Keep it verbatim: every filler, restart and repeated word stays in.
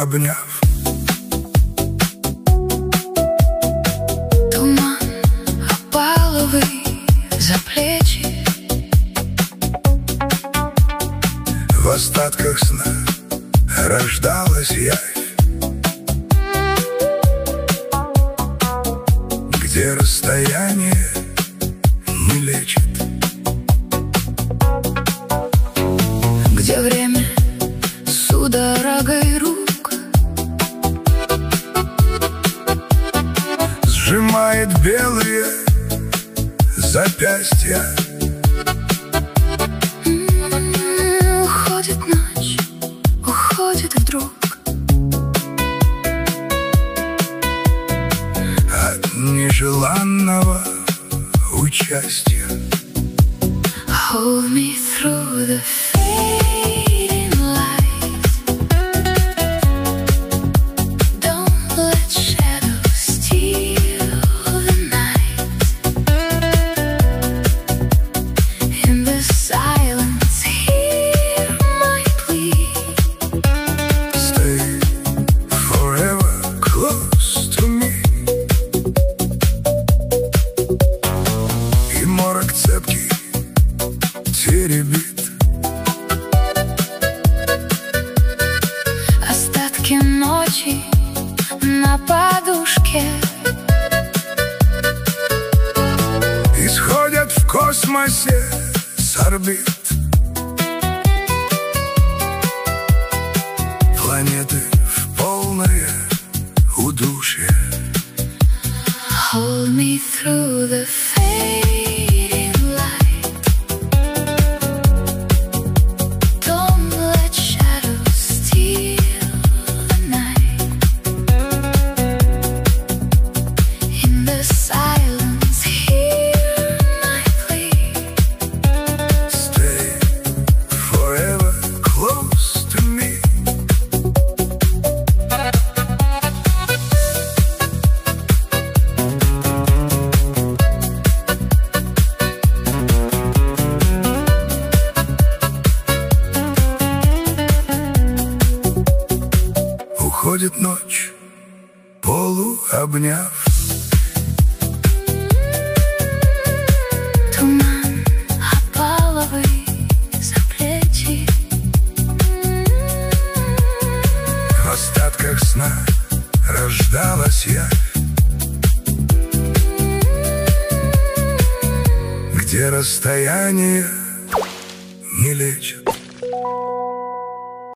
обняв. Туман опаловый за плечи, в остатках сна рождалась явь, где расстояние не лечит, где время судорогой рук сжимает белые запястья. М-м, уходит ночь, уходит вдруг от нежеланного участия. Hold me through the fading light. Don't let shadows steal the night. In the silence, hear my plea. Stay forever close to me. И морок цепкий теребит Остатки ночи на подушке исходят в космосе с орбит. Планеты в полное удушье. Hold me through the fading light. Don't let shadows steal the night. In the silence, hear my plea. Stay forever close to me. Уходит ночь, полуобняв. Туман опаловый за плечи, В остатках сна рождалась я, где расстояние не лечит.